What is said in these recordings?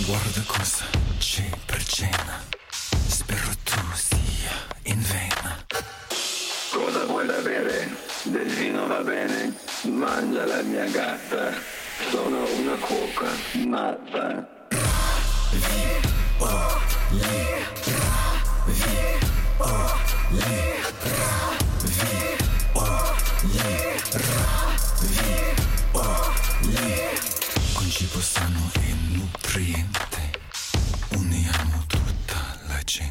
Guarda cosa c'è per cena. Spero tu sia in vena. Cosa vuoi da bere? Del vino va bene? Mangia la mia gatta. Sono una cuoca matta. Con cibo sano e nutriente uniamo tutta la gente.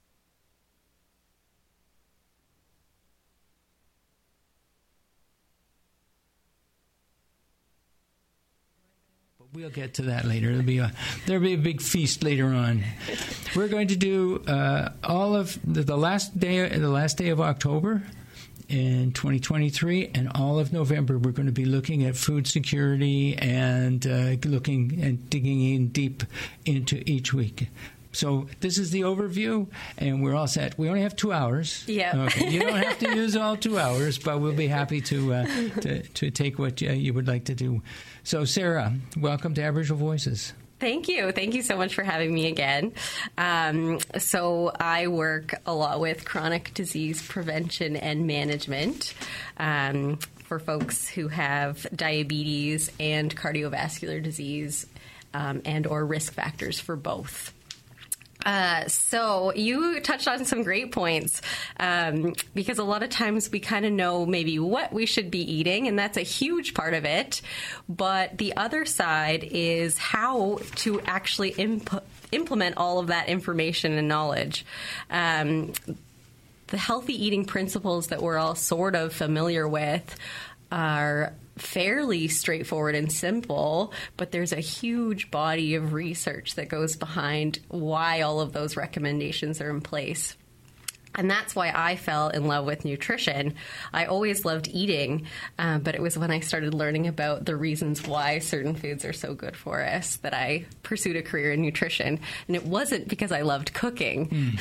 We'll get to that later. There'll be a big feast later on. We're going to do all of the last day of October in 2023, and all of November. We're going to be looking at food security and looking and digging in deep into each week. So this is the overview, and we're all set. We only have 2 hours. Yeah. Okay. You don't have to use all 2 hours, but we'll be happy to take what you would like to do. So, Sarah, welcome to Aboriginal Voices. Thank you. Thank you so much for having me again. So I work a lot with chronic disease prevention and management for folks who have diabetes and cardiovascular disease and or risk factors for both. So you touched on some great points because a lot of times we kind of know maybe what we should be eating, and that's a huge part of it. But the other side is how to actually implement all of that information and knowledge. The healthy eating principles that we're all sort of familiar with are fairly straightforward and simple, but there's a huge body of research that goes behind why all of those recommendations are in place. And that's why I fell in love with nutrition. I always loved eating, but it was when I started learning about the reasons why certain foods are so good for us that I pursued a career in nutrition. And it wasn't because I loved cooking.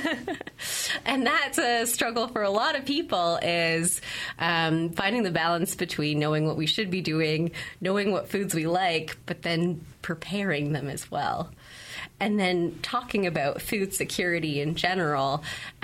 And that's a struggle for a lot of people, is finding the balance between knowing what we should be doing, knowing what foods we like, but then preparing them as well. And then talking about food security in general,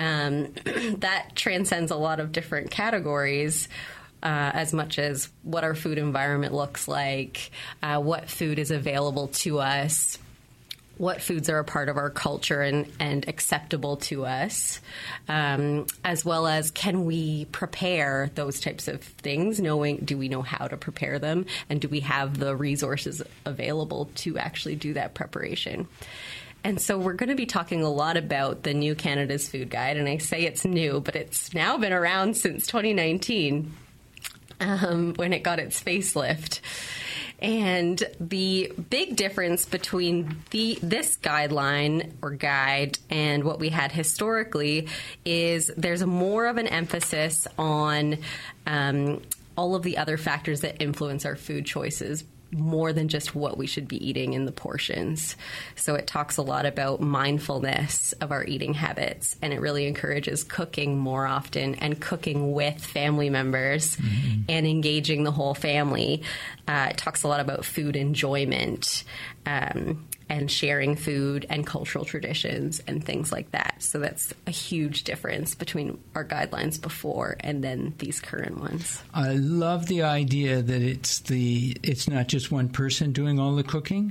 that transcends a lot of different categories, as much as what our food environment looks like, what food is available to us, what foods are a part of our culture and acceptable to us, as well as can we prepare those types of things, do we know how to prepare them, and do we have the resources available to actually do that preparation. And so we're going to be talking a lot about the new Canada's Food Guide, and I say it's new, but it's now been around since 2019 when it got its facelift. And the big difference between this guideline or guide and what we had historically is there's more of an emphasis on all of the other factors that influence our food choices, more than just what we should be eating in the portions. So it talks a lot about mindfulness of our eating habits, and it really encourages cooking more often and cooking with family members and engaging the whole family. It talks a lot about food enjoyment and sharing food and cultural traditions and things like that. So that's a huge difference between our guidelines before and then these current ones. I love the idea that it's not just one person doing all the cooking.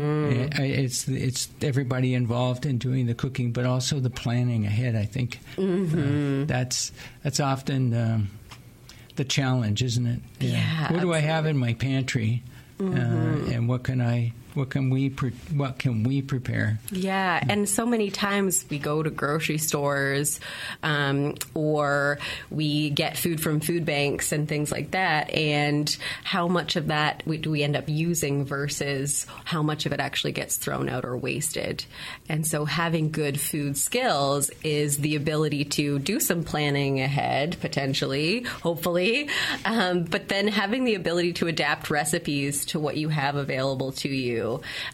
It's everybody involved in doing the cooking, but also the planning ahead. I think that's often the challenge, isn't it? Yeah. What do I have in my pantry, and what can we prepare? Yeah, and so many times we go to grocery stores or we get food from food banks and things like that, and how much of that do we end up using versus how much of it actually gets thrown out or wasted. And so having good food skills is the ability to do some planning ahead, potentially, hopefully, but then having the ability to adapt recipes to what you have available to you.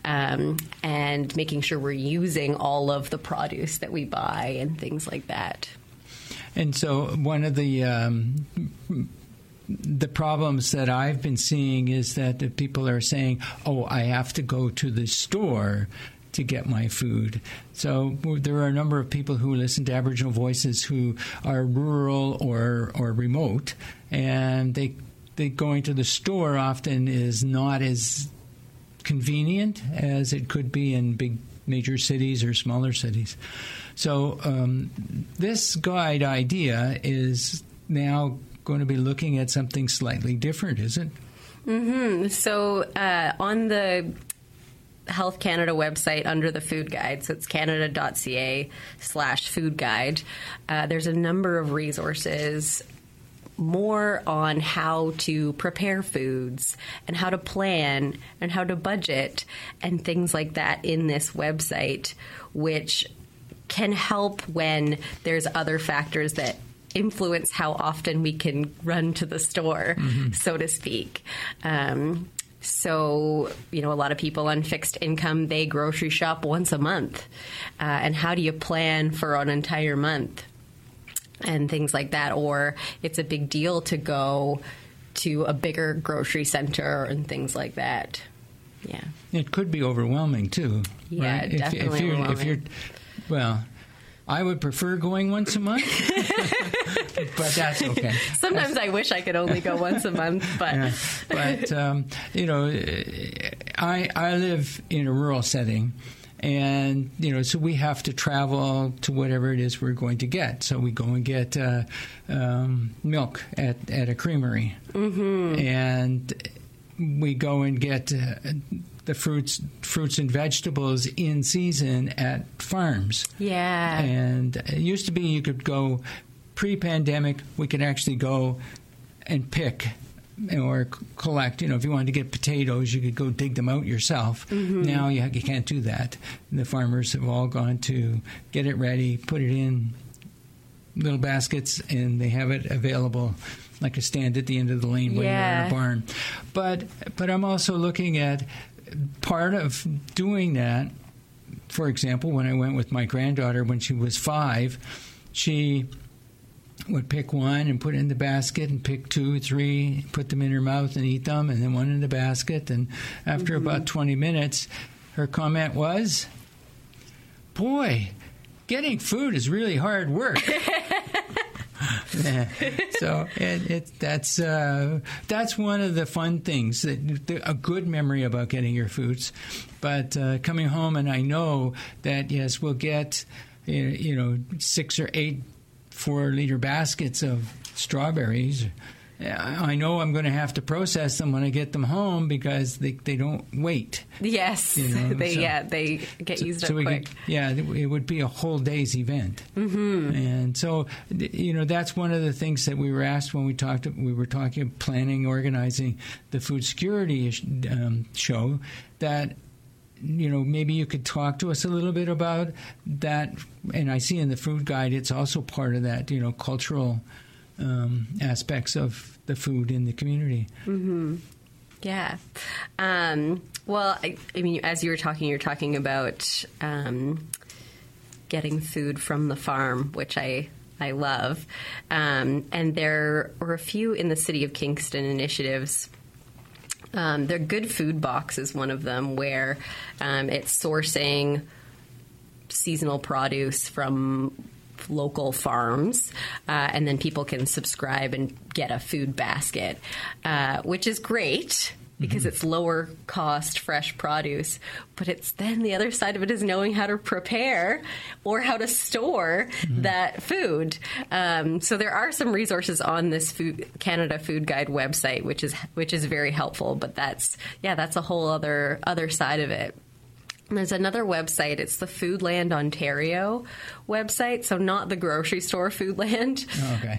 And making sure we're using all of the produce that we buy and things like that. And so one of the the problems that I've been seeing is that the people are saying, "Oh, I have to go to the store to get my food." So there are a number of people who listen to Aboriginal Voices who are rural or remote, and they going to the store often is not as convenient as it could be in big major cities or smaller cities. So this guide idea is now going to be looking at something slightly different, is it? Mm-hmm. So on the Health Canada website under the food guide, so it's canada.ca/food guide, there's a number of resources more on how to prepare foods and how to plan and how to budget and things like that in this website, which can help when there's other factors that influence how often we can run to the store, so to speak. So, a lot of people on fixed income, they grocery shop once a month. And how do you plan for an entire month? And things like that. Or it's a big deal to go to a bigger grocery center and things like that. Yeah. It could be overwhelming, too. Yeah, right? definitely overwhelming. Well, I would prefer going once a month, but that's okay. Sometimes I wish I could only go once a month, but... Yeah. But, I live in a rural setting, and, so we have to travel to whatever it is we're going to get. So we go and get milk at a creamery, and we go and get the fruits and vegetables in season at farms. Yeah. And it used to be you could go, pre-pandemic, we could actually go and pick or collect. If you wanted to get potatoes, you could go dig them out yourself. Now you can't do that. The farmers have all gone to get it ready, put it in little baskets, and they have it available like a stand at the end of the lane when you're in a barn. But I'm also looking at part of doing that. For example, when I went with my granddaughter when she was 5, she would pick one and put it in the basket and pick 2, 3, put them in her mouth and eat them, and then one in the basket. And after about 20 minutes, her comment was, "Boy, getting food is really hard work." So that's one of the fun things, a good memory about getting your foods. But coming home, and I know that, yes, we'll get 6 or 8 4-liter baskets of strawberries. I know I'm going to have to process them when I get them home because they don't wait. Yes, they get used up quick. It would be a whole day's event. And so, that's one of the things that we were asked when we were talking planning, organizing the food security show, that maybe you could talk to us a little bit about that. And I see in the food guide, it's also part of that, cultural aspects of the food in the community. Yeah. Well, I mean, as you're talking about getting food from the farm, which I love. And there were a few in the City of Kingston initiatives. Their Good Food Box is one of them, where it's sourcing seasonal produce from local farms, and then people can subscribe and get a food basket, which is great because it's lower cost fresh produce. But it's then the other side of it is knowing how to prepare or how to store that food. So there are some resources on this Canada Food Guide website, which is very helpful. But that's a whole other side of it. There's another website. It's the Foodland Ontario website, so not the grocery store Foodland. Oh, okay.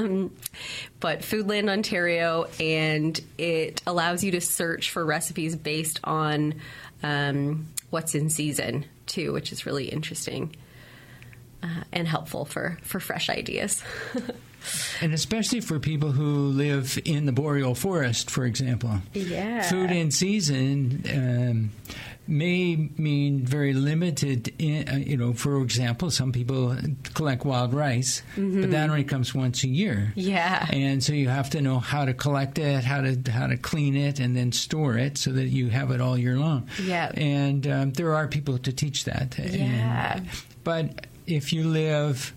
But Foodland Ontario, and it allows you to search for recipes based on what's in season, too, which is really interesting and helpful for fresh ideas. And especially for people who live in the boreal forest, for example. Yeah. Food in season may mean very limited, for example, some people collect wild rice, but that only comes once a year. Yeah. And so you have to know how to collect it, how to clean it, and then store it so that you have it all year long. Yeah. And there are people to teach that. Yeah. But if you live...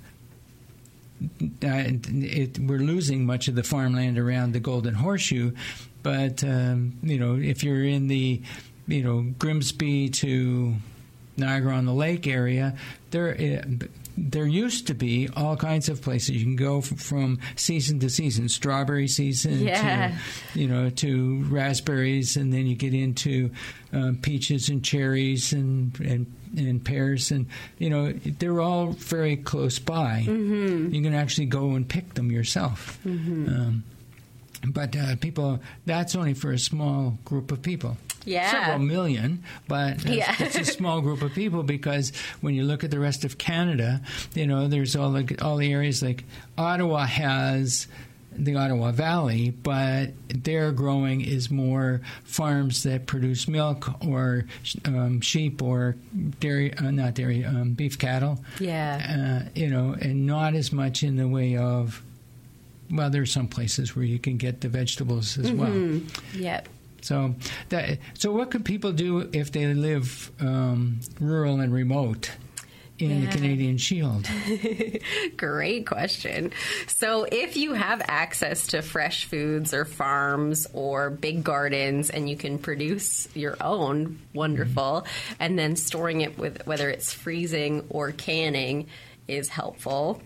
we're losing much of the farmland around the Golden Horseshoe, but if you're in the Grimsby to Niagara-on-the-Lake area, there used to be all kinds of places you can go from season to season, strawberry season to raspberries, and then you get into peaches and cherries and pears, and they're all very close by. You can actually go and pick them yourself. But people, that's only for a small group of people. Yeah. Several million, but it's a small group of people, because when you look at the rest of Canada, there's all the areas like Ottawa has the Ottawa Valley, but their growing is more farms that produce milk or sheep or beef cattle. Yeah. And not as much in the way of, well, there's some places where you can get the vegetables as well. Yep. So what could people do if they live rural and remote in the Canadian Shield? Great question. So if you have access to fresh foods or farms or big gardens and you can produce your own, wonderful, and then storing it with whether it's freezing or canning is helpful.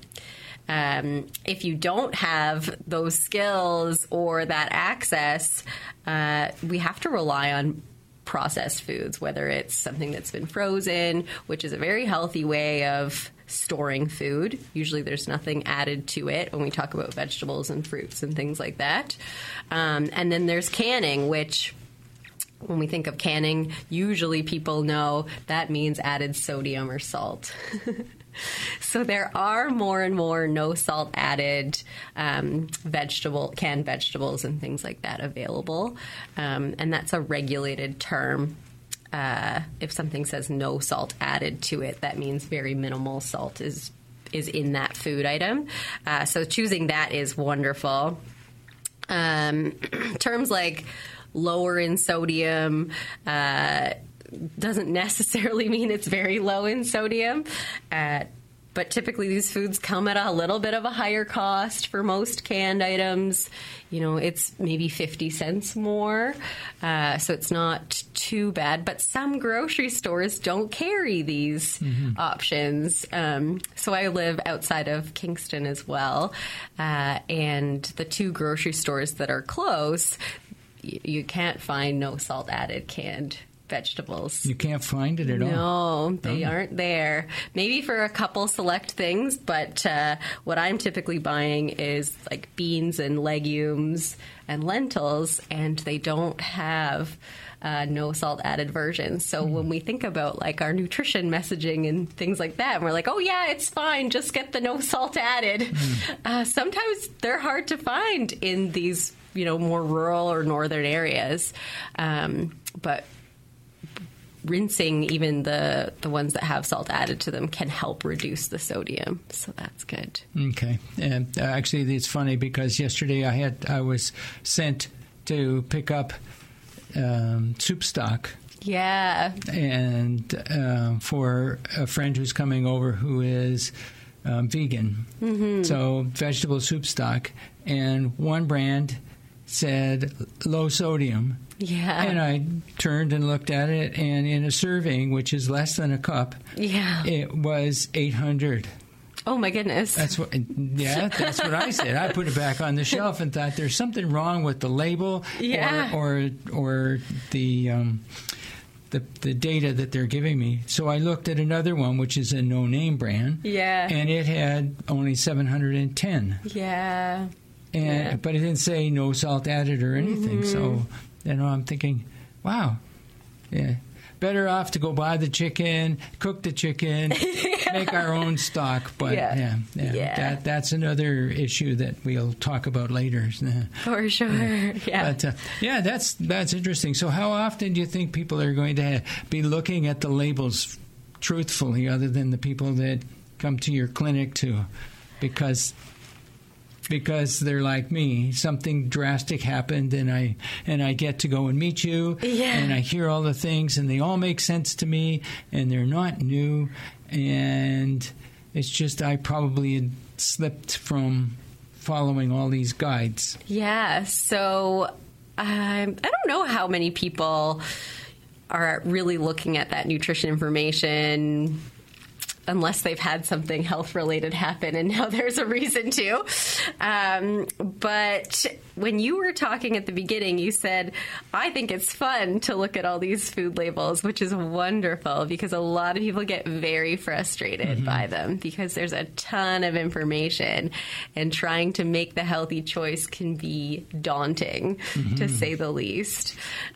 If you don't have those skills or that access, we have to rely on processed foods, whether it's something that's been frozen, which is a very healthy way of storing food. Usually there's nothing added to it when we talk about vegetables and fruits and things like that. And then there's canning, which... when we think of canning, usually people know that means added sodium or salt. So there are more and more no salt added canned vegetables and things like that available. And that's a regulated term. If something says no salt added to it, that means very minimal salt is in that food item. So choosing that is wonderful. Terms like lower in sodium doesn't necessarily mean it's very low in sodium. But typically these foods come at a little bit of a higher cost for most canned items. It's maybe 50 cents more. So it's not too bad. But some grocery stores don't carry these options. So I live outside of Kingston as well. And the two grocery stores that are close, you can't find no salt added canned vegetables. You can't find it at all? No, they aren't there. Maybe for a couple select things, but what I'm typically buying is like beans and legumes and lentils, and they don't have no salt added versions. So when we think about like our nutrition messaging and things like that, and we're like, oh yeah, it's fine, just get the no salt added. Sometimes they're hard to find in these more rural or northern areas. But rinsing even the ones that have salt added to them can help reduce the sodium. So that's good. Okay. And actually, it's funny because yesterday I was sent to pick up soup stock. Yeah. And for a friend who's coming over who is vegan. So vegetable soup stock. And one brand said low sodium. Yeah. And I turned and looked at it, and in a serving, which is less than a cup, it was 800. Oh, my goodness. That's what I said. I put it back on the shelf and thought there's something wrong with the label or the data that they're giving me. So I looked at another one, which is a no-name brand. Yeah. And it had only 710. Yeah. But it didn't say no salt added or anything. So, I'm thinking, wow. Yeah. better off to go buy the chicken, cook the chicken, make our own stock. But that's another issue that we'll talk about later. For sure. Yeah. But that's interesting. So how often do you think people are going to be looking at the labels truthfully, other than the people that come to your clinic too? Because they're like me, something drastic happened, and I get to go and meet you, and I hear all the things, and they all make sense to me, and they're not new, and it's just I probably had slipped from following all these guides. Yeah, so I don't know how many people are really looking at that nutrition information unless they've had something health-related happen, and now there's a reason to. But when you were talking at the beginning, you said, I think it's fun to look at all these food labels, which is wonderful, because a lot of people get very frustrated by them because there's a ton of information, and trying to make the healthy choice can be daunting, to say the least.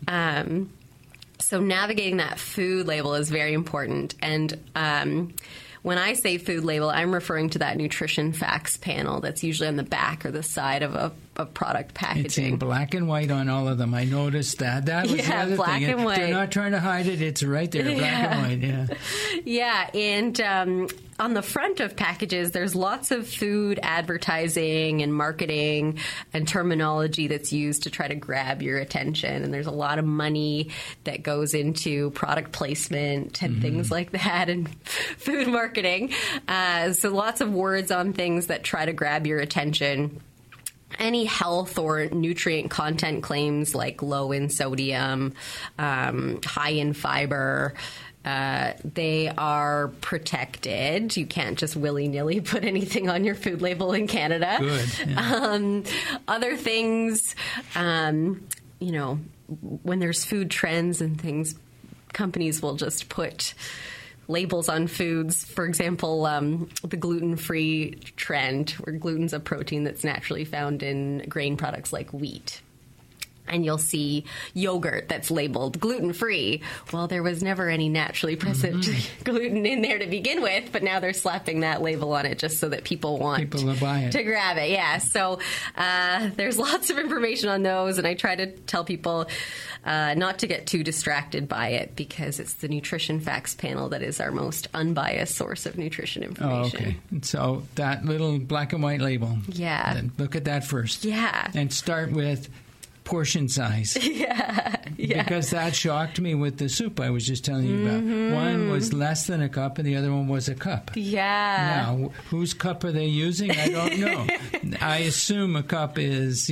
So navigating that food label is very important. And when I say food label, I'm referring to that nutrition facts panel that's usually on the back or the side of a product packaging. It's in black and white on all of them. I noticed that. That was the other black thing. And white. They're not trying to hide it. It's right there, black and white. Yeah, and on the front of packages, there's lots of food advertising and marketing and terminology that's used to try to grab your attention. And there's a lot of money that goes into product placement and things like that, and food marketing. So lots of words on things that try to grab your attention. Any health or nutrient content claims like low in sodium, high in fiber, they are protected. You can't just willy-nilly put anything on your food label in Canada. Good. Yeah. Other things, when there's food trends and things, companies will just put labels on foods. For example, the gluten-free trend, where gluten's a protein that's naturally found in grain products like wheat. And you'll see yogurt that's labeled gluten-free. Well, there was never any naturally present gluten in there to begin with, but now they're slapping that label on it just so that people want to buy it. To grab it. Yeah, so there's lots of information on those, and I try to tell people not to get too distracted by it, because it's the nutrition facts panel that is our most unbiased source of nutrition information. Oh, okay. So that little black and white label. Yeah. Look at that first. Yeah. And start with portion size. Yeah. Because that shocked me with the soup I was just telling you about. One was less than a cup and the other one was a cup. Yeah. Now, whose cup are they using? I don't know. I assume a cup is,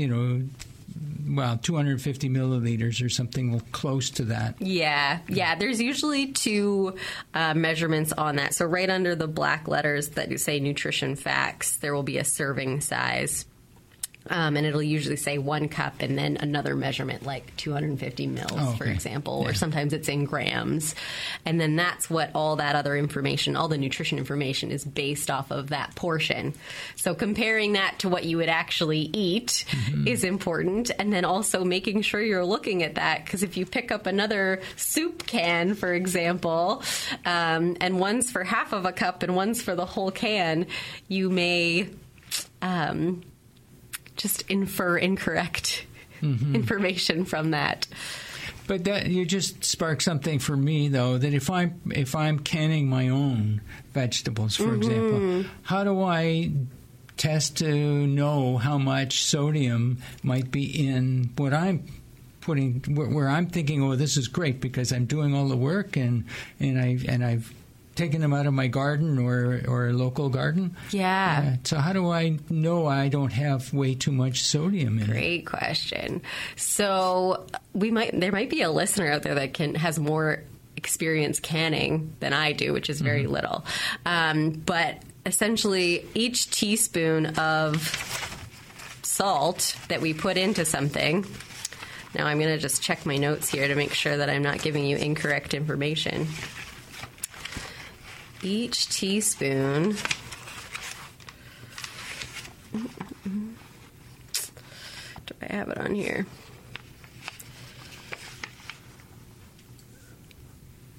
250 milliliters or something close to that. Yeah. There's usually two measurements on that. So right under the black letters that say nutrition facts, there will be a serving size. And it'll usually say 1 cup and then another measurement like 250 mils, for example, or sometimes it's in grams. And then that's what all that other information, all the nutrition information is based off of that portion. So comparing that to what you would actually eat is important. And then also making sure you're looking at that, because if you pick up another soup can, for example, and one's for half of a cup and one's for the whole can, you may just infer incorrect information from that. But that you just sparked something for me, though, that if I'm canning my own vegetables, for example, how do I test to know how much sodium might be in what I'm putting, where I'm thinking, oh, this is great because I'm doing all the work and I've taken them out of my garden or a local garden? Yeah. So how do I know I don't have way too much sodium in it? Great question. So there might be a listener out there that has more experience canning than I do, which is very little. But essentially, each teaspoon of salt that we put into something. Now I'm going to just check my notes here to make sure that I'm not giving you incorrect information. Each teaspoon do I have it on here?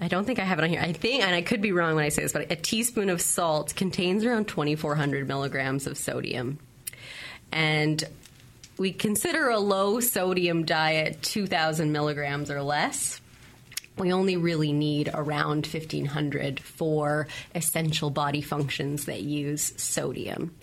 I don't think I have it on here. I think, and I could be wrong when I say this, but a teaspoon of salt contains around 2,400 milligrams of sodium. And we consider a low sodium diet 2,000 milligrams or less. We only really need around 1,500 for essential body functions that use sodium.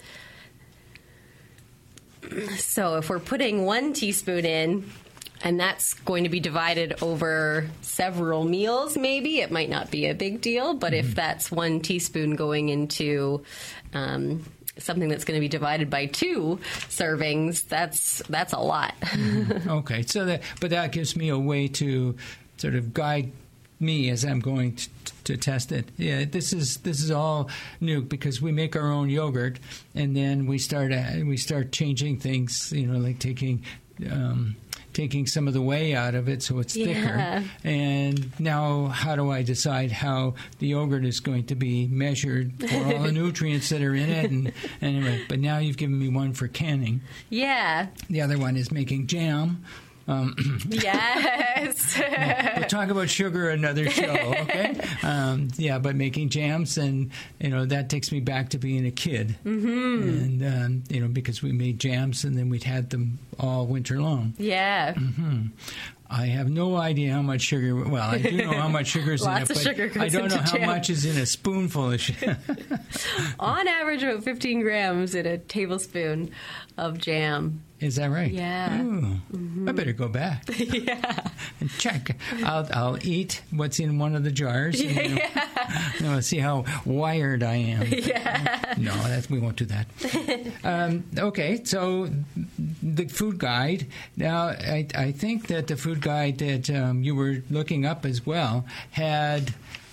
So if we're putting 1 teaspoon in, and that's going to be divided over several meals, maybe, it might not be a big deal, but if that's 1 teaspoon going into something that's going to be divided by 2 servings, that's a lot. Okay, but that gives me a way to sort of guide me as I'm going to test it. Yeah, this is all new because we make our own yogurt, and then we start changing things. Like taking some of the whey out of it so it's thicker. And now how do I decide how the yogurt is going to be measured for all the nutrients that are in it? And anyway, but now you've given me one for canning. Yeah. The other one is making jam. Yes. We'll talk about sugar another show, okay? But making jams, and that takes me back to being a kid, and because we made jams and then we'd had them all winter long. Yeah. I have no idea how much sugar. Well, I do know how much sugar is in it, but I don't know how much is in a spoonful of sugar. On average, about 15 grams in a tablespoon of jam. Is that right? Yeah. I better go back. And check. I'll eat what's in one of the jars. And, I'll see how wired I am. No, we won't do that. Okay, so the food guide. Now, I think that the food guide that you were looking up as well had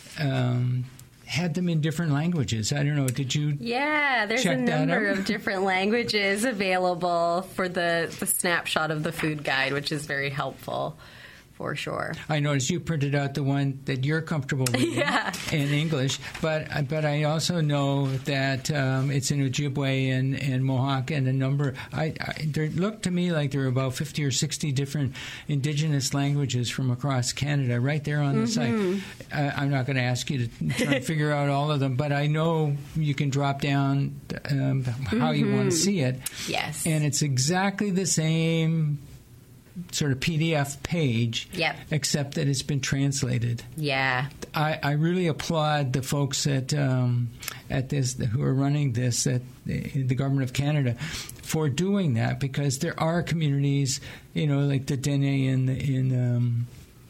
them in different languages. I don't know. Did you? Yeah, there's a number of different languages available for the snapshot of the food guide, which is very helpful. For sure. I noticed you printed out the one that you're comfortable reading in English, but I also know that it's in Ojibwe and Mohawk and a number. There looked to me like there were about 50 or 60 different Indigenous languages from across Canada right there on the site. I'm not going to ask you to try and figure out all of them, but I know you can drop down how you want to see it. Yes. And it's exactly the same sort of PDF page, except that it's been translated. Yeah. I really applaud the folks at this who are running this at the Government of Canada for doing that, because there are communities, like the Dene in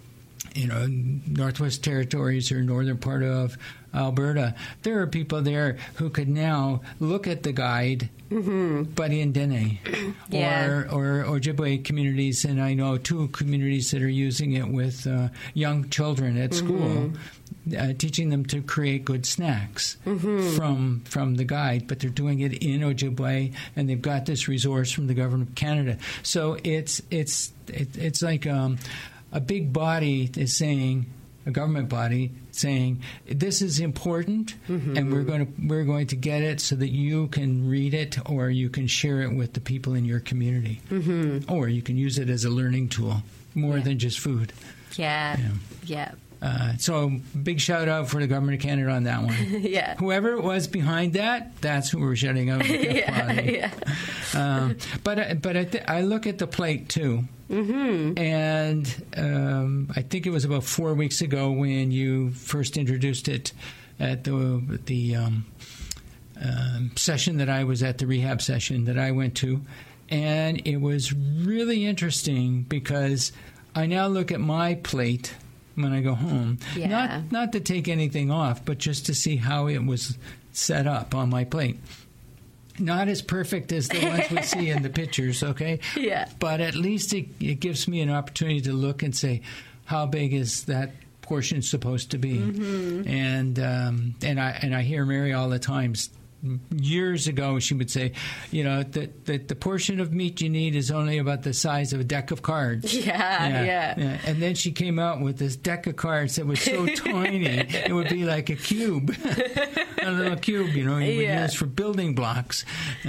Northwest Territories or northern part of Alberta. There are people there who could now look at the guide, but in Dene, or Ojibwe communities, and I know 2 communities that are using it with young children at school, teaching them to create good snacks from the guide, but they're doing it in Ojibwe, and they've got this resource from the Government of Canada. So it's like a big body is saying, a government body saying, this is important, and we're going to get it so that you can read it, or you can share it with the people in your community, or you can use it as a learning tool more than just food. Yeah. So big shout out for the Government of Canada on that one. Whoever it was behind that, that's who we're shutting out. But I look at the plate too. And I think it was about 4 weeks ago when you first introduced it at the session that I was at, the rehab session that I went to. And it was really interesting because I now look at my plate when I go home, not to take anything off, but just to see how it was set up on my plate. Not as perfect as the ones we see in the pictures, okay? But at least it gives me an opportunity to look and say, how big is that portion supposed to be? And I hear Mary all the time years ago, she would say, that the portion of meat you need is only about the size of a deck of cards. Yeah. And then she came out with this deck of cards that was so tiny, it would be like a cube, a little cube, you would use for building blocks.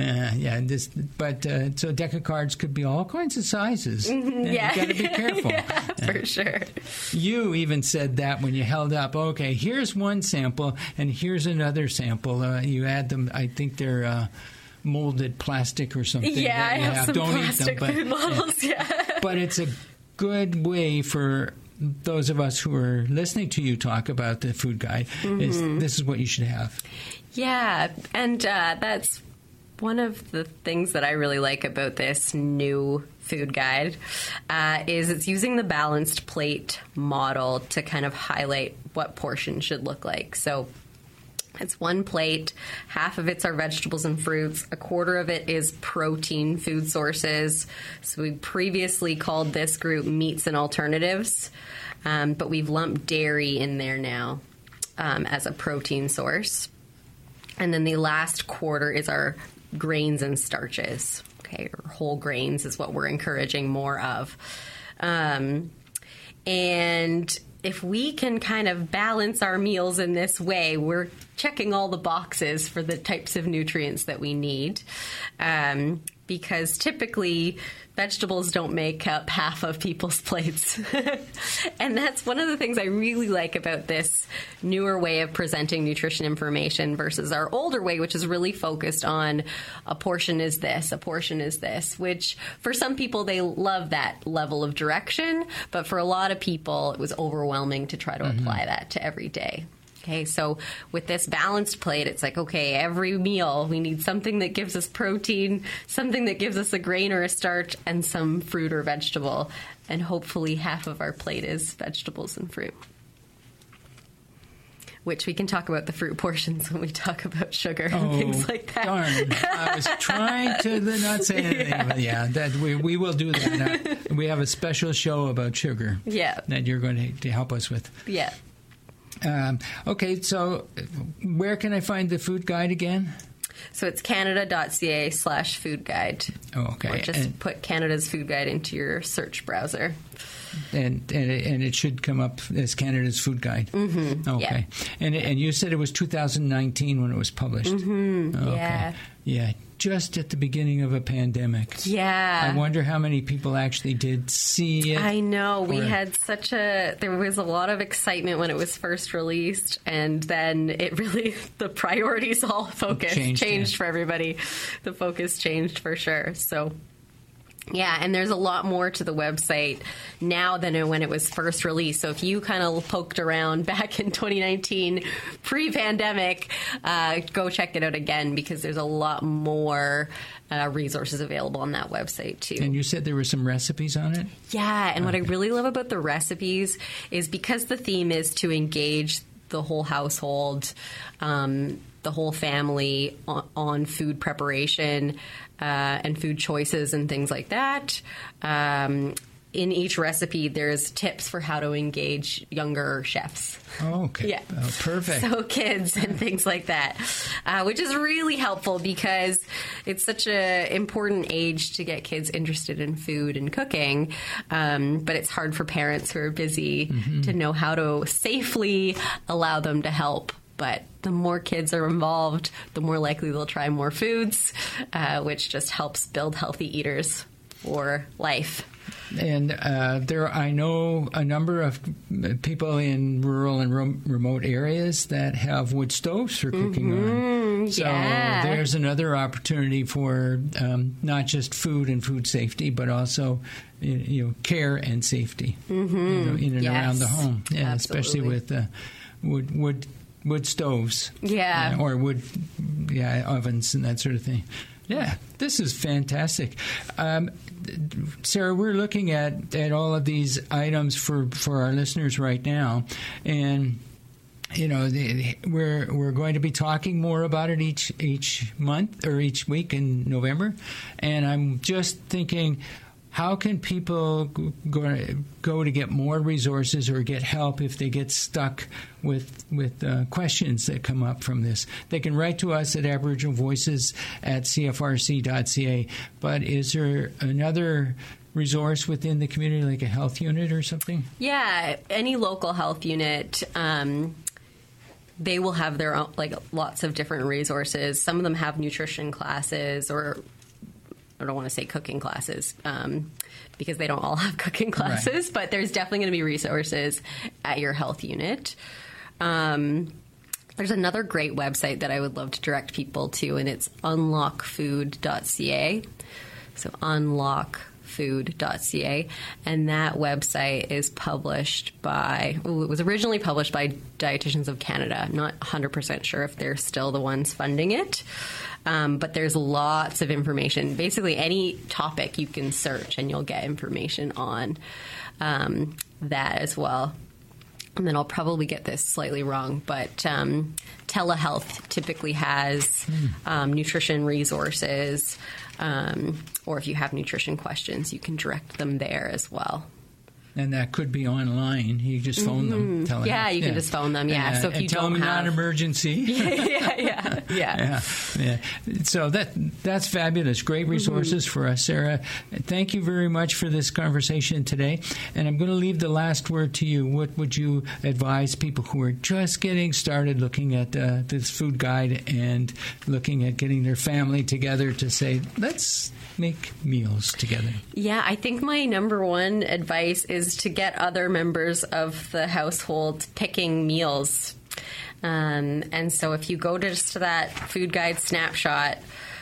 So a deck of cards could be all kinds of sizes. Mm-hmm. You got to be careful. For sure. You even said that when you held up, okay, here's one sample and here's another sample. You add them, I think they're molded plastic or something. Yeah, I have some Don't plastic eat them, food models, But it's a good way for those of us who are listening to you talk about the food guide. This is what you should have. Yeah, and that's one of the things that I really like about this new food guide is it's using the balanced plate model to kind of highlight what portion should look like. So it's one plate, half of it are vegetables and fruits, a quarter of it is protein food sources. So we previously called this group meats and alternatives, but we've lumped dairy in there now as a protein source. And then the last quarter is our grains and starches. Okay, or whole grains is what we're encouraging more of. And if we can kind of balance our meals in this way, we're checking all the boxes for the types of nutrients that we need. Because typically vegetables don't make up half of people's plates. And that's one of the things I really like about this newer way of presenting nutrition information versus our older way, which is really focused on a portion is this, a portion is this, which for some people, they love that level of direction. But for a lot of people, it was overwhelming to try to apply that to every day. Okay, so with this balanced plate, it's like, okay, every meal, we need something that gives us protein, something that gives us a grain or a starch, and some fruit or vegetable. And hopefully half of our plate is vegetables and fruit. Which we can talk about the fruit portions when we talk about sugar and things like that. Darn. I was trying to not say anything, but that we will do that. We have a special show about sugar that you're going to help us with. Yeah. Okay, so where can I find the food guide again? So it's canada.ca/food guide. Oh, okay. Or just put Canada's food guide into your search browser. And it should come up as Canada's food guide. Mm-hmm. Okay. Yeah. And you said it was 2019 when it was published. Mm-hmm. Okay. Yeah. Just at the beginning of a pandemic. Yeah. I wonder how many people actually did see it. I know. We had there was a lot of excitement when it was first released, and then it really, the priorities all changed for everybody. The focus changed for sure. So, yeah, and there's a lot more to the website now than when it was first released. So if you kind of poked around back in 2019, pre-pandemic, go check it out again because there's a lot more resources available on that website too. And you said there were some recipes on it? Yeah, and what I really love about the recipes is because the theme is to engage the whole household, the whole family on food preparation and food choices and things like that. In each recipe, there's tips for how to engage younger chefs. Oh, okay. Yeah. Oh, perfect. So kids and things like that, which is really helpful because it's such an important age to get kids interested in food and cooking. But it's hard for parents who are busy to know how to safely allow them to help. But the more kids are involved, the more likely they'll try more foods, which just helps build healthy eaters for life. And I know a number of people in rural and remote areas that have wood stoves for cooking on. So there's another opportunity for not just food and food safety, but also care and safety in and around the home. Yeah, especially with wood stoves. Yeah. Or wood ovens and that sort of thing. Yeah, this is fantastic. Sarah, we're looking at all of these items for our listeners right now, and we're going to be talking more about it each month or each week in November. And I'm just thinking, how can people go to get more resources or get help if they get stuck with questions that come up from this? They can write to us at aboriginalvoices@cfrc.ca. But is there another resource within the community, like a health unit or something? Yeah, any local health unit, they will have their own, like, lots of different resources. Some of them have nutrition classes, or I don't want to say cooking classes, because they don't all have cooking classes, right. But there's definitely going to be resources at your health unit. There's another great website that I would love to direct people to, and it's unlockfood.ca. So unlockfood.ca, and that website is published by, it was originally published by Dietitians of Canada. I'm not 100% sure if they're still the ones funding it, but there's lots of information. Basically, any topic you can search and you'll get information on that as well. And then I'll probably get this slightly wrong, but telehealth typically has nutrition resources, or if you have nutrition questions, you can direct them there as well. And that could be online. You just phone them. Telehealth. Yeah, you can just phone them. Yeah, so if you tell don't them have non-emergency. Yeah. So that's fabulous. Great resources for us, Sarah. Thank you very much for this conversation today. And I'm going to leave the last word to you. What would you advise people who are just getting started looking at this food guide and looking at getting their family together to say, let's make meals together? Yeah, I think my number one advice is to get other members of the household picking meals. And so if you go just to that food guide snapshot,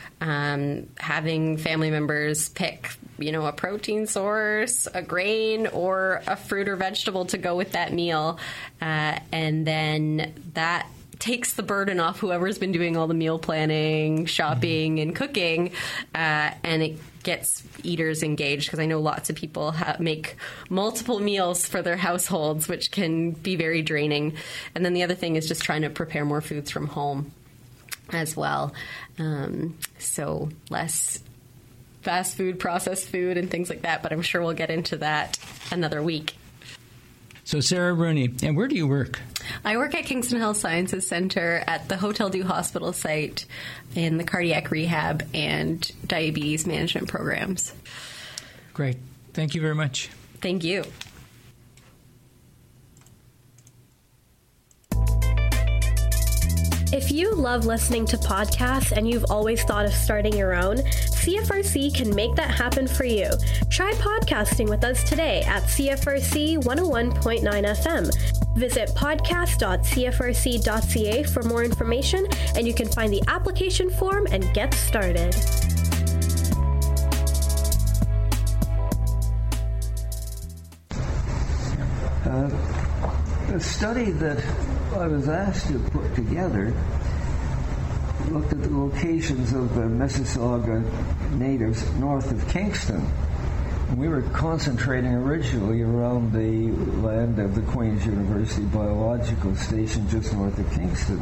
having family members pick, a protein source, a grain, or a fruit or vegetable to go with that meal, and then that takes the burden off whoever's been doing all the meal planning, shopping, and cooking, and it gets eaters engaged, because I know lots of people make multiple meals for their households, which can be very draining. And then the other thing is just trying to prepare more foods from home as well. So less fast food, processed food, and things like that, but I'm sure we'll get into that another week. So Sarah Rooney, and where do you work? I work at Kingston Health Sciences Centre at the Hotel Dieu Hospital site in the cardiac rehab and diabetes management programs. Great. Thank you very much. Thank you. If you love listening to podcasts and you've always thought of starting your own, CFRC can make that happen for you. Try podcasting with us today at CFRC 101.9 FM. Visit podcast.cfrc.ca for more information, and you can find the application form and get started. A study that I was asked to put together looked at the locations of the Mississauga natives north of Kingston. We were concentrating originally around the land of the Queen's University Biological Station just north of Kingston.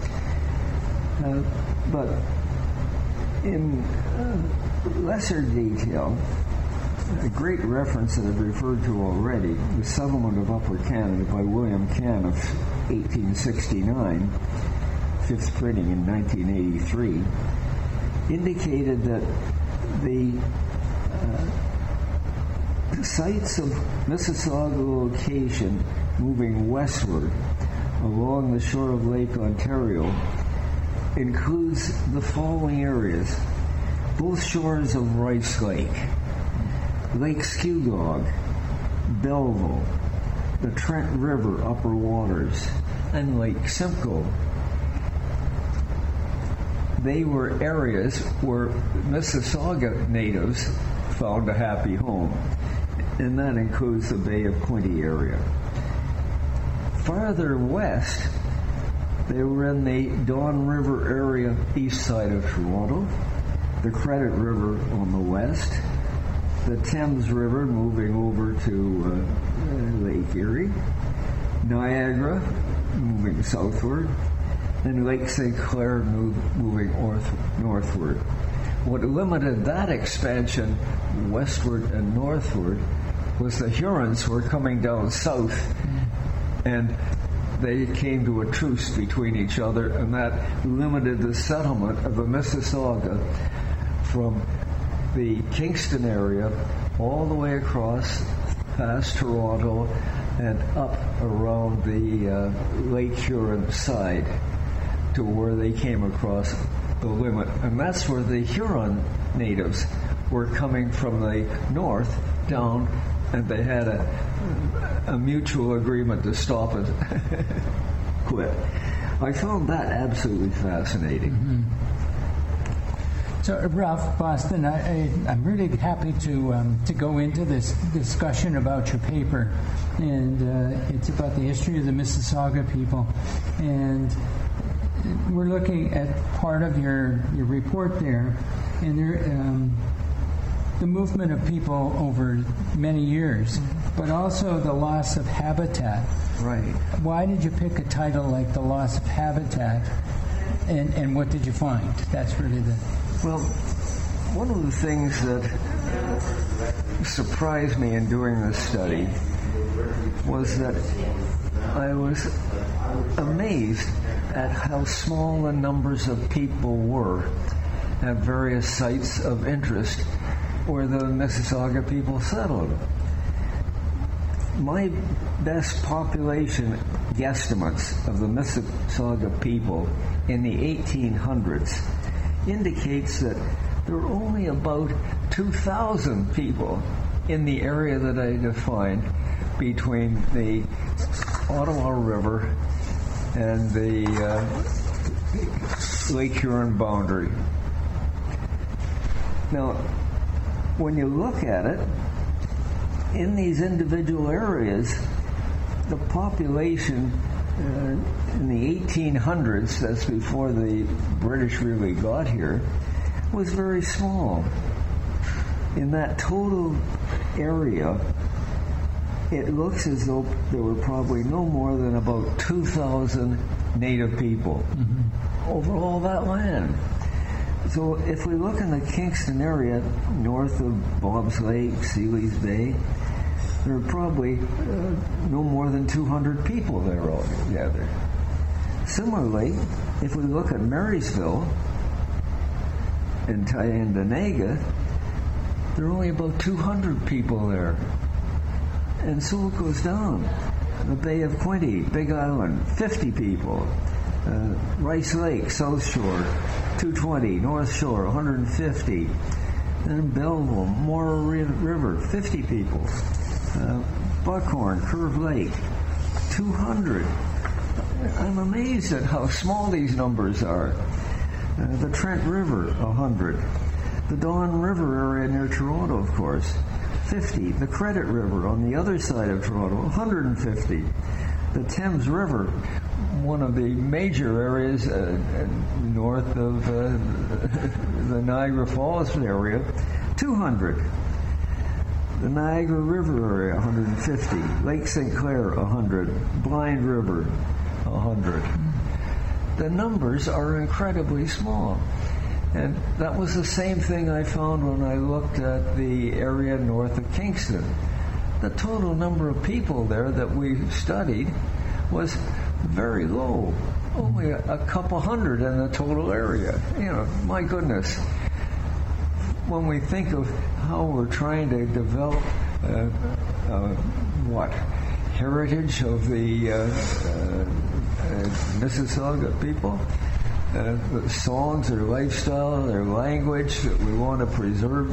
But in lesser detail, a great reference that I've referred to already, The Settlement of Upper Canada by William Cann of 1869, fifth printing in 1983, indicated that the sites of Mississauga location moving westward along the shore of Lake Ontario includes the following areas: both shores of Rice Lake, Lake Skewdog, Belleville, the Trent River upper waters, and Lake Simcoe. They were areas where Mississauga natives found a happy home, and that includes the Bay of Quinte area. Farther west, they were in the Don River area east side of Toronto, the Credit River on the west, the Thames River moving over to Lake Erie, Niagara moving southward, and Lake St. Clair moving northward. what limited that expansion westward and northward was the Hurons were coming down south, and they came to a truce between each other, and that limited the settlement of the Mississauga from the Kingston area all the way across past Toronto and up around the Lake Huron side to where they came across the limit. And that's where the Huron natives were coming from the north down, and they had a mutual agreement to stop it. Quit. I found that absolutely fascinating. Mm-hmm. So, Ralph Boston, I'm really happy to go into this discussion about your paper, and it's about the history of the Mississauga people, and we're looking at part of your report there, and the movement of people over many years, but also the loss of habitat. Right. Why did you pick a title like The Loss of Habitat, and what did you find? That's really the... Well, one of the things that surprised me in doing this study was that I was amazed at how small the numbers of people were at various sites of interest where the Mississauga people settled. My best population guesstimates of the Mississauga people in the 1800s indicates that there were only about 2,000 people in the area that I defined between the Ottawa River and the Lake Huron boundary. Now, when you look at it, in these individual areas, the population in the 1800s, that's before the British really got here, was very small. In that total area, it looks as though there were probably no more than about 2,000 native people over all that land. So if we look in the Kingston area, north of Bob's Lake, Seeley's Bay, there are probably no more than 200 people there altogether. Similarly, if we look at Marysville and Tyendinaga, there are only about 200 people there. And so it goes down. The Bay of Quinte, Big Island, 50 people. Rice Lake, South Shore, 220. North Shore, 150. Then Belleville, Moore River, 50 people. Buckhorn, Curve Lake, 200. I'm amazed at how small these numbers are. The Trent River, 100. The Don River area near Toronto, of course, 50. The Credit River on the other side of Toronto, 150. The Thames River, one of the major areas north of the Niagara Falls area, 200. The Niagara River area, 150. Lake St. Clair, 100. Blind River, 100. The numbers are incredibly small. And that was the same thing I found when I looked at the area north of Kingston. The total number of people there that we studied was very low. Only a couple hundred in the total area. You know, my goodness. When we think of how we're trying to develop heritage of the Mississauga people, the songs, their lifestyle, their language that we want to preserve.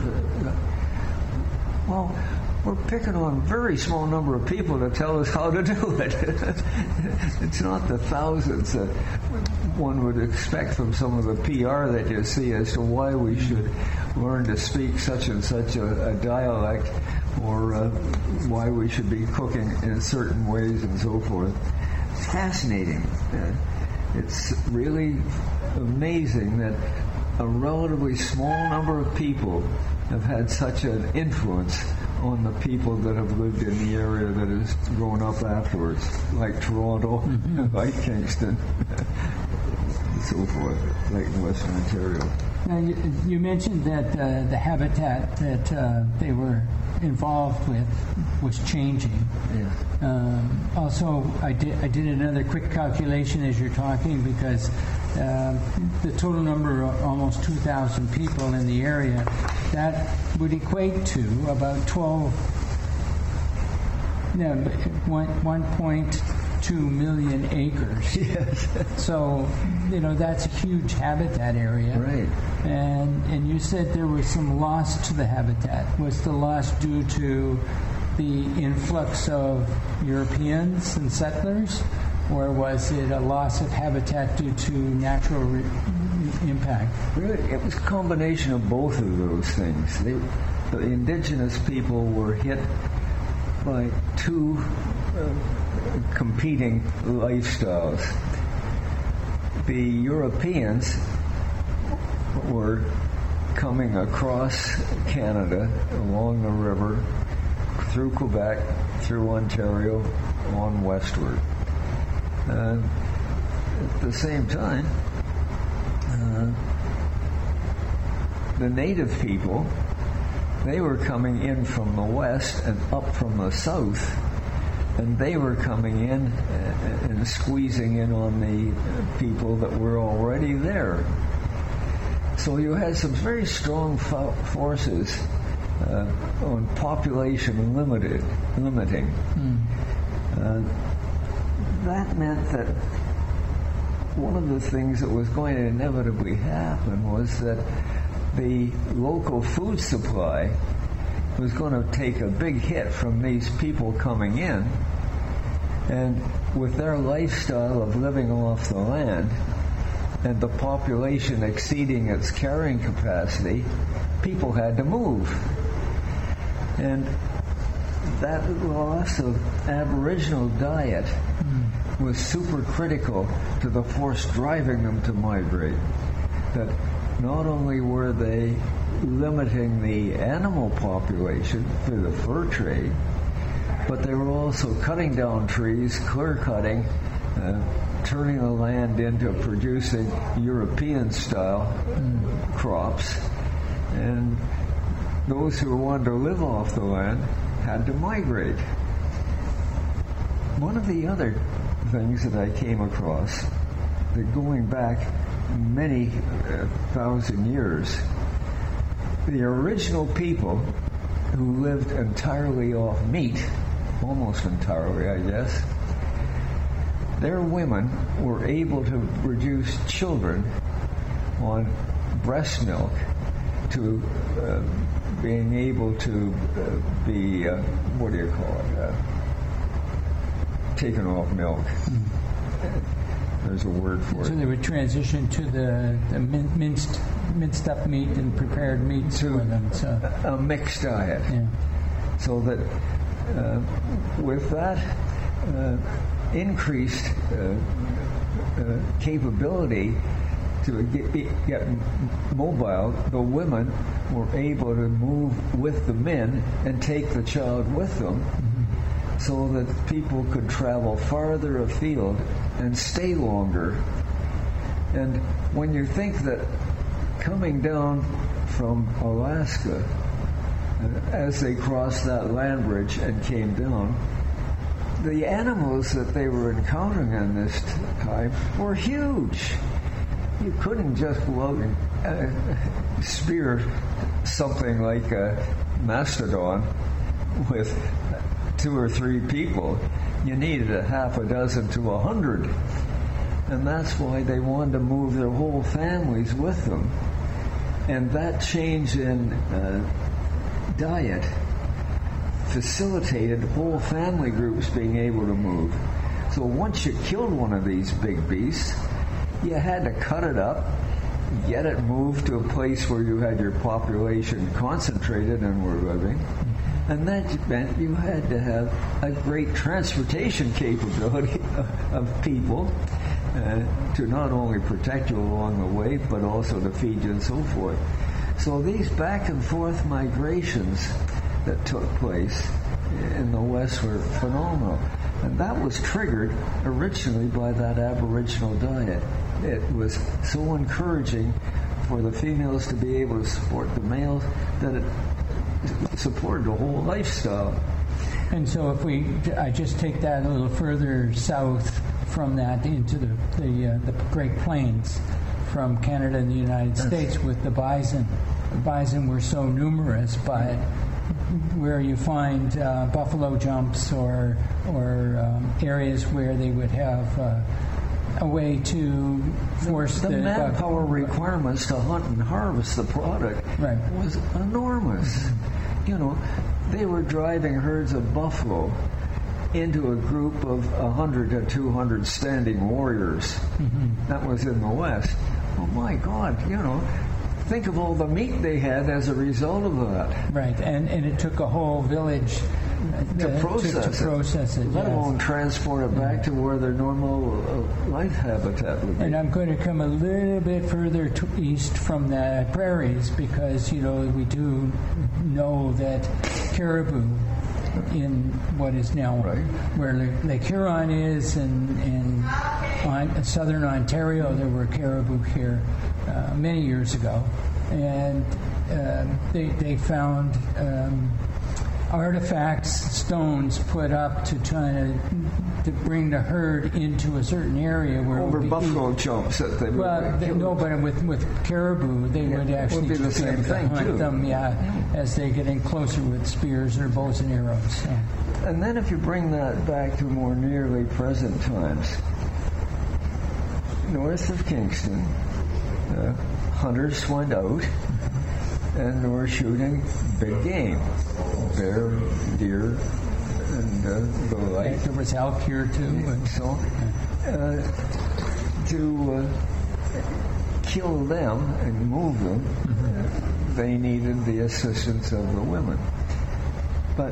Well, we're picking on a very small number of people to tell us how to do it. It's not the thousands that one would expect from some of the PR that you see as to why we should learn to speak such and such a dialect, or why we should be cooking in certain ways and so forth. It's fascinating. It's really amazing that a relatively small number of people have had such an influence on the people that have lived in the area that has grown up afterwards, like Toronto, like Kingston, and so forth, like in Western Ontario. Now, you mentioned that the habitat that they were involved with was changing. Yeah. Also, I did another quick calculation as you're talking, because the total number of almost 2,000 people in the area, that would equate to about 1.2 million acres. Yes. So, that's a huge habitat area. Right. And you said there was some loss to the habitat. Was the loss due to the influx of Europeans and settlers, or was it a loss of habitat due to natural impact? Really, it was a combination of both of those things. The indigenous people were hit by two competing lifestyles. The Europeans were coming across Canada along the river, through Quebec, through Ontario, on westward. At the same time, the native people, they were coming in from the west and up from the south, and they were coming in and squeezing in on the people that were already there. So you had some very strong forces on population limiting. That meant that one of the things that was going to inevitably happen was that the local food supply was going to take a big hit from these people coming in, and with their lifestyle of living off the land and the population exceeding its carrying capacity, people had to move. And that loss of Aboriginal diet was super critical to the force driving them to migrate. That not only were they limiting the animal population through the fur trade, but they were also cutting down trees, clear cutting, turning the land into producing European-style crops. And those who wanted to live off the land had to migrate. One of the other things that I came across, that going back many thousand years, the original people who lived entirely off meat, almost entirely, I guess, their women were able to produce children on breast milk to being able to be, what do you call it, taken off milk. There's a word for it. So they would transition to the minced up meat and prepared meats for them. So a mixed diet. Yeah. So that with that increased capability to get mobile, the women were able to move with the men and take the child with them, so that people could travel farther afield and stay longer. And when you think that coming down from Alaska, as they crossed that land bridge and came down, the animals that they were encountering in this time were huge. You couldn't just go out and spear something like a mastodon with 2 or 3 people. You needed a half a dozen to 100. And that's why they wanted to move their whole families with them. And that change in diet facilitated whole family groups being able to move. So once you killed one of these big beasts, you had to cut it up, get it moved to a place where you had your population concentrated and were living. And that meant you had to have a great transportation capability of people to not only protect you along the way, but also to feed you and so forth. So these back and forth migrations that took place in the West were phenomenal. And that was triggered originally by that Aboriginal diet. It was so encouraging for the females to be able to support the males, that it supported the whole lifestyle. And so if I just take that a little further south from that into the Great Plains, from Canada and the United States with the bison. The bison were so numerous, but where you find buffalo jumps or areas where they would have a way to force the manpower requirements to hunt and harvest the product was enormous. You know, they were driving herds of buffalo into a group of 100 to 200 standing warriors. Mm-hmm. That was in the West. Oh my God, you know, think of all the meat they had as a result of that. Right, and it took a whole village to process it, let alone transport it back to where their normal life habitat would be. And I'm going to come a little bit further east from the prairies because, you know, we do know that caribou in what is now where Lake Huron is, and in southern Ontario there were caribou here many years ago, and they found artifacts, stones put up to try to bring the herd into a certain area where over buffalo jumps that they but with caribou they would actually be the same thing hunt them as they get in closer with spears or bows and arrows. So. And then if you bring that back to more nearly present times, north of Kingston, hunters went out and were shooting big game, bear, deer, and the like. There was elk here too. And so, to kill them and move them, they needed the assistance of the women. But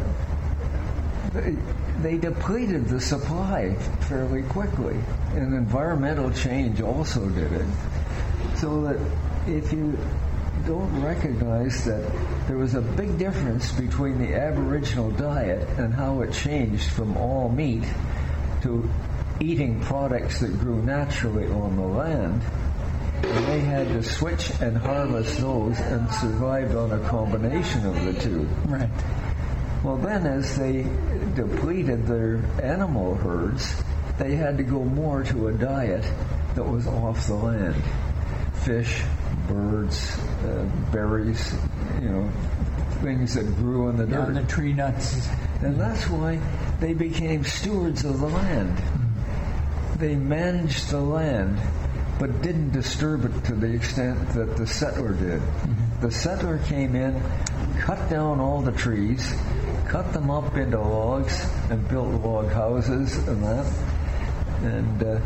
they depleted the supply fairly quickly, and environmental change also did it. So that if you don't recognize that there was a big difference between the Aboriginal diet and how it changed from all meat to eating products that grew naturally on the land, and they had to switch and harvest those and survived on a combination of the two. Right. Well, then as they depleted their animal herds, they had to go more to a diet that was off the land. Fish, birds, berries, you know, things that grew in the dirt. The tree nuts. And that's why they became stewards of the land. They managed the land, but didn't disturb it to the extent that the settler did. The settler came in, cut down all the trees, cut them up into logs, and built log houses and that, and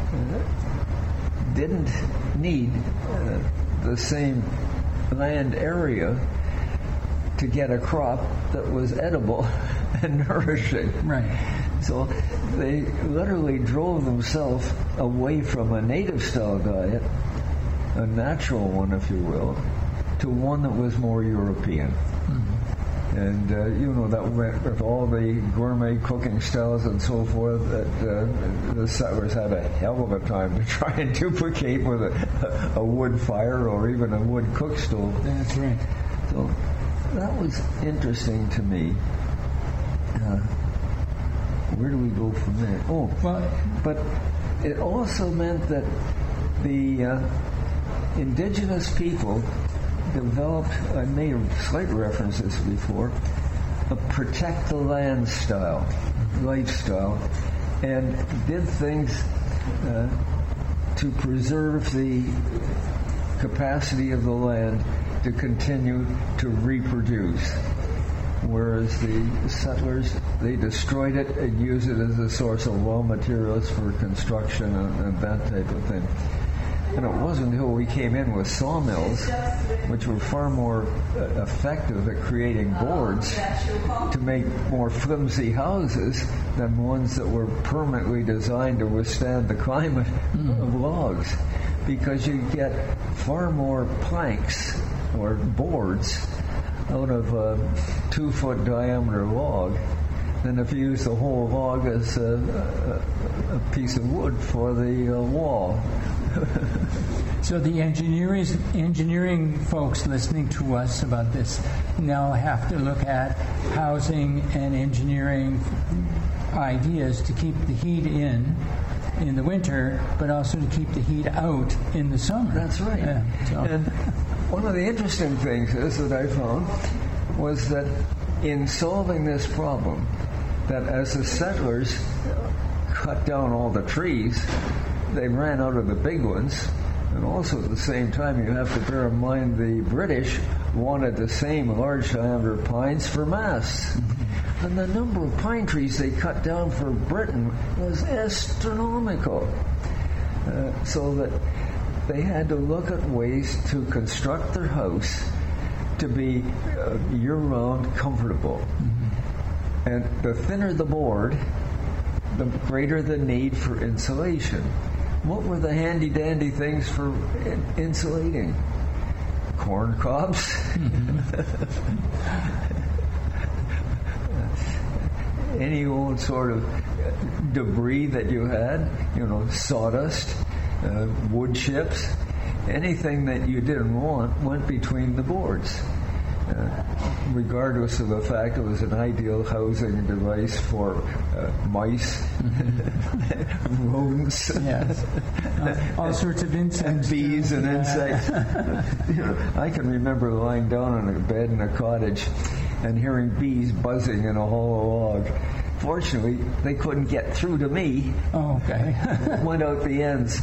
didn't need the same land area to get a crop that was edible and nourishing. Right. So they literally drove themselves away from a native style diet, a natural one, if you will, to one that was more European. And, you know, that went with all the gourmet cooking styles and so forth that the settlers had a hell of a time to try and duplicate with a wood fire or even a wood cook stove. That's right. So that was interesting to me. Where do we go from there? Oh, well, but it also meant that the indigenous people developed, I made slight references before, a protect the land style, lifestyle, and did things to preserve the capacity of the land to continue to reproduce. Whereas the settlers, they destroyed it and used it as a source of raw materials for construction and that type of thing. And it wasn't until we came in with sawmills, which were far more effective at creating boards to make more flimsy houses than ones that were permanently designed to withstand the climate of logs. Because you get far more planks or boards out of a 2-foot diameter log than if you use the whole log as a piece of wood for the wall. So the engineering folks listening to us about this now have to look at housing and engineering ideas to keep the heat in the winter, but also to keep the heat out in the summer. That's right. Yeah, so. And one of the interesting things is that I found was that in solving this problem, that as the settlers cut down all the trees, they ran out of the big ones. And also at the same time, you have to bear in mind the British wanted the same large diameter pines for masts. And the number of pine trees they cut down for Britain was astronomical. So that they had to look at ways to construct their house to be year-round comfortable. And the thinner the board, the greater the need for insulation. What were the handy-dandy things for insulating? Corn cobs? Any old sort of debris that you had, sawdust, wood chips, anything that you didn't want went between the boards. Regardless of the fact it was an ideal housing device for mice, rodents, yes. All sorts of insects, bees and insects. I can remember lying down on a bed in a cottage and hearing bees buzzing in a hollow log. Fortunately, they couldn't get through to me. Oh, okay. Went out the ends.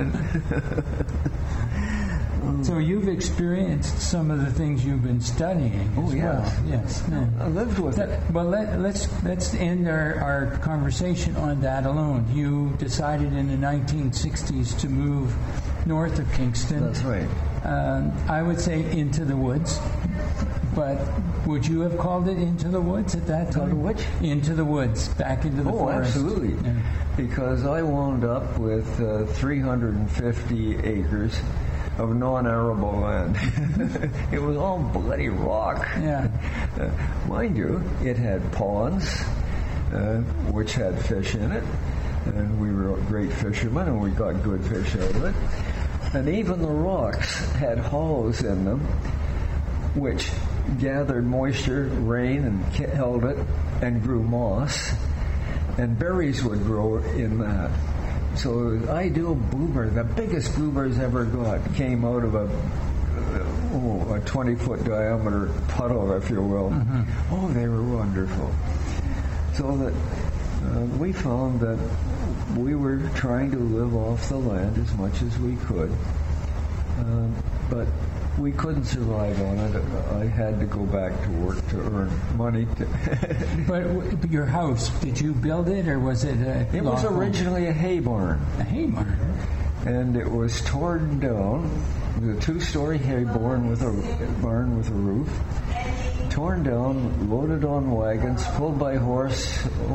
So you've experienced some of the things you've been studying as well. Yes. Yeah. I lived with it. Well, let's end our conversation on that alone. You decided in the 1960s to move north of Kingston. That's right. I would say into the woods. But would you have called it Into the Woods at that time? Into which? Into the woods, back into the forest. Oh, absolutely. Yeah. Because I wound up with 350 acres of non-arable land. It was all bloody rock. Yeah. Mind you, it had ponds, which had fish in it, and we were great fishermen, and we got good fish out of it. And even the rocks had hollows in them, which gathered moisture, rain, and held it, and grew moss, and berries would grow in that. So it was ideal blueberry. The biggest blueberries ever got came out of a 20-foot diameter puddle, if you will. Mm-hmm. Oh, they were wonderful. So that we found that we were trying to live off the land as much as we could, but we couldn't survive on it. I had to go back to work to earn money. But your house, did you build it, or was it a It was originally a hay barn. A hay barn? And it was torn down. It was a 2-story hay barn with a roof. Torn down, loaded on wagons, pulled by horse,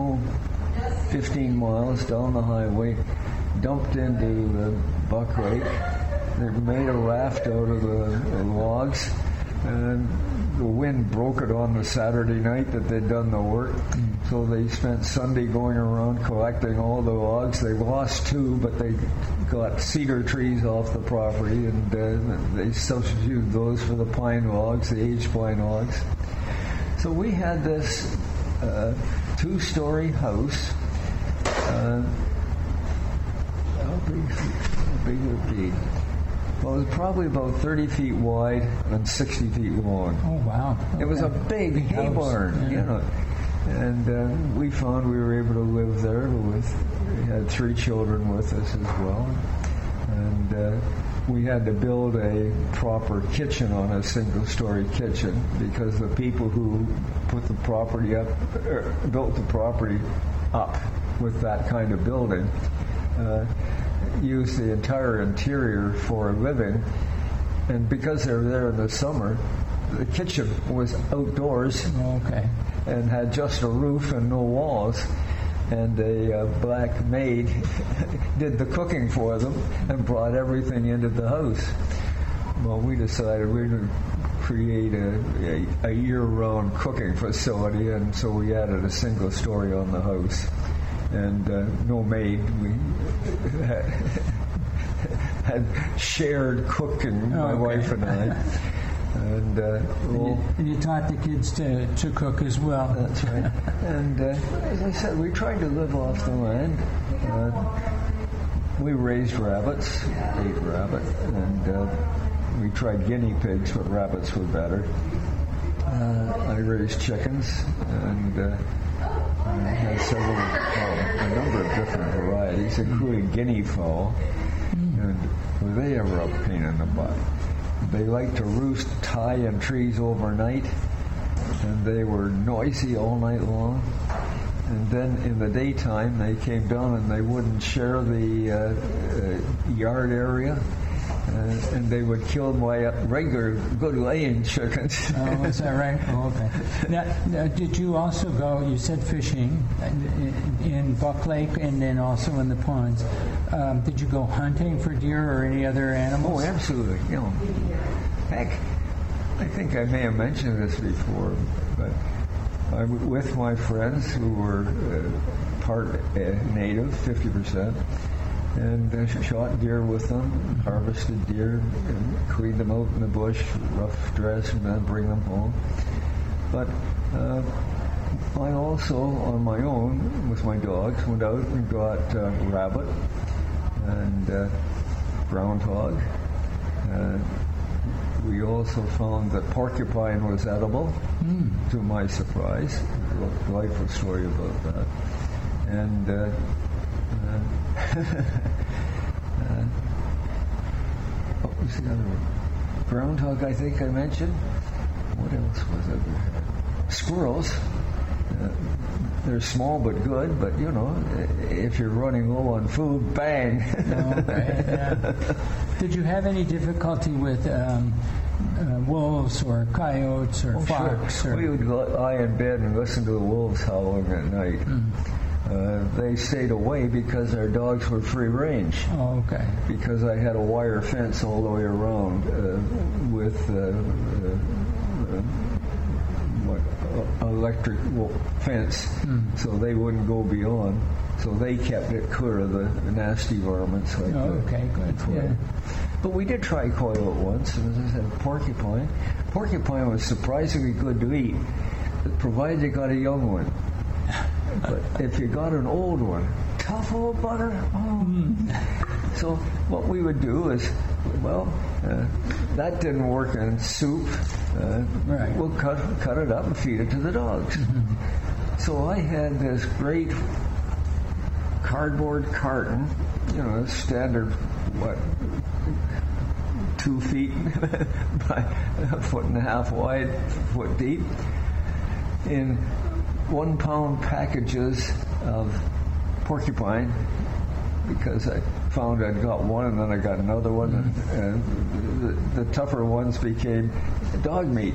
15 miles down the highway, dumped into Buckrake. They made a raft out of the logs, and the wind broke it on the Saturday night that they'd done the work. So they spent Sunday going around collecting all the logs. They lost 2, but they got cedar trees off the property, and they substituted those for the pine logs, the aged pine logs. So we had this 2-story house. How big would it be? Well, it was probably about 30 feet wide and 60 feet long. Oh, wow. Okay. It was a big hay barn, yeah. And we found we were able to live there. We had 3 children with us as well. And we had to build a proper kitchen on a single-story kitchen because the people who put the property up, built the property up with that kind of building, use the entire interior for living, and because they were there in the summer, the kitchen was outdoors. Okay. And had just a roof and no walls, and a black maid did the cooking for them and brought everything into the house. Well, we decided we were going to create a year-round cooking facility, and so we added a single story on the house. And no maid. We had shared cooking, my wife and I. And, and you taught the kids to cook as well. That's right. And as I said, we tried to live off the land. We raised rabbits, ate rabbit, and we tried guinea pigs, but rabbits were better. I raised chickens and had a number of different varieties, including guinea fowl. And were they ever a pain in the butt? They liked to roost high in trees overnight, and they were noisy all night long. And then in the daytime, they came down and they wouldn't share the yard area. And they would kill my regular good laying chickens. Oh, is that right? Oh, okay. Now, did you also go, you said fishing in Buck Lake and then also in the ponds. Did you go hunting for deer or any other animals? Oh, absolutely. Heck, I think I may have mentioned this before, but I'm with my friends who were part native, 50%. And shot deer with them, harvested deer, and cleaned them out in the bush, rough dress, and then bring them home. But I also, on my own, with my dogs, went out and got rabbit and groundhog. We also found that porcupine was edible, to my surprise. A delightful story about that. And what was the other one? Groundhog, I think I mentioned. What else was it? Squirrels. They're small but good, but if you're running low on food, bang. Okay, yeah. Did you have any difficulty with wolves or coyotes or fox? Sure. We would lie in bed and listen to the wolves howling at night. They stayed away because our dogs were free range. Oh, okay. Because I had a wire fence all the way around with electric fence, so they wouldn't go beyond. So they kept it clear of the nasty varmints like okay, good. Yeah. But we did try coyote once, and as I said, porcupine. Porcupine was surprisingly good to eat, provided you got a young one. But if you got an old one, tough old butter. So what we would do is, that didn't work in soup. Right. We'll cut it up and feed it to the dogs. So I had this great cardboard carton, standard, 2 feet by 1.5 feet wide, foot deep, in 1 pound packages of porcupine, because I found I'd got one and then I got another one, and the tougher ones became dog meat.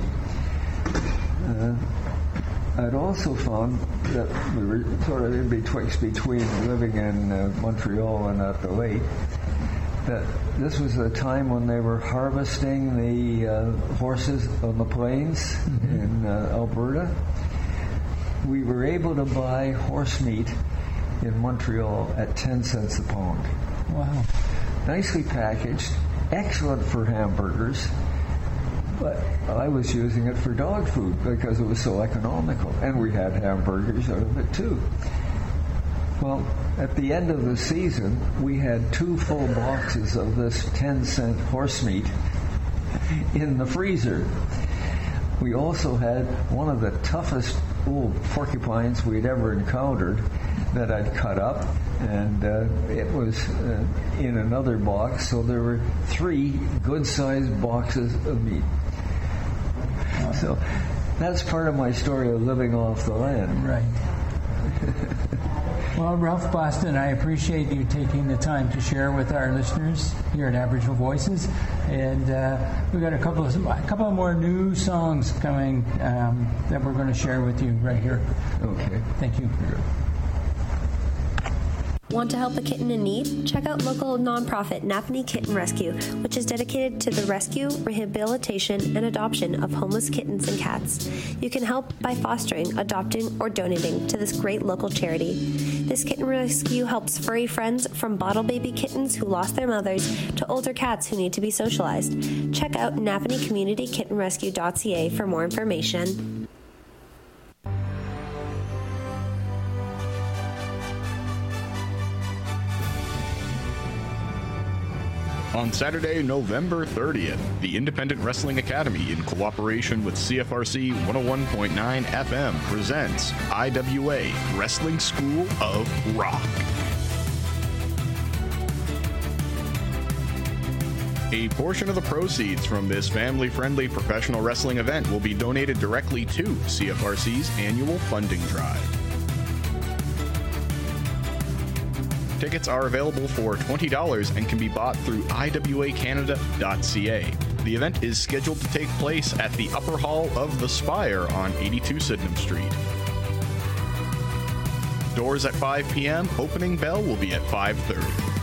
I'd also found that we were sort of in between living in Montreal and at the lake, that this was a time when they were harvesting the horses on the plains in Alberta. We were able to buy horse meat in Montreal at 10 cents a pound. Wow. Nicely packaged, excellent for hamburgers, but I was using it for dog food because it was so economical, and we had hamburgers out of it too. Well, at the end of the season, we had 2 full boxes of this 10-cent horse meat in the freezer. We also had one of the toughest old porcupines we'd ever encountered that I'd cut up, and it was in another box, so there were 3 good-sized boxes of meat. So that's part of my story of living off the land. Right. Well, Ralph Boston, I appreciate you taking the time to share with our listeners here at Aboriginal Voices, and we've got a couple of more new songs coming that we're going to share with you right here. Okay. Thank you. Want to help a kitten in need? Check out local nonprofit Napanee Kitten Rescue, which is dedicated to the rescue, rehabilitation, and adoption of homeless kittens and cats. You can help by fostering, adopting, or donating to this great local charity. This kitten rescue helps furry friends from bottle baby kittens who lost their mothers to older cats who need to be socialized. Check out napanee-community-kitten-rescue.ca for more information. On Saturday, November 30th, the Independent Wrestling Academy, in cooperation with CFRC 101.9 FM, presents IWA Wrestling School of Rock. A portion of the proceeds from this family-friendly professional wrestling event will be donated directly to CFRC's annual funding drive. Tickets are available for $20 and can be bought through iwacanada.ca. The event is scheduled to take place at the Upper Hall of the Spire on 82 Sydenham Street. Doors at 5 p.m., opening bell will be at 5:30.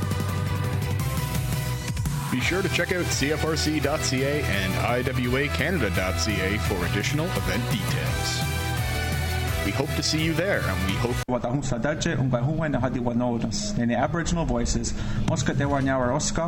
Be sure to check out cfrc.ca and iwacanada.ca for additional event details. We hope to see you there, and we hope Aboriginal voices, Oscar de Warnauer Oscar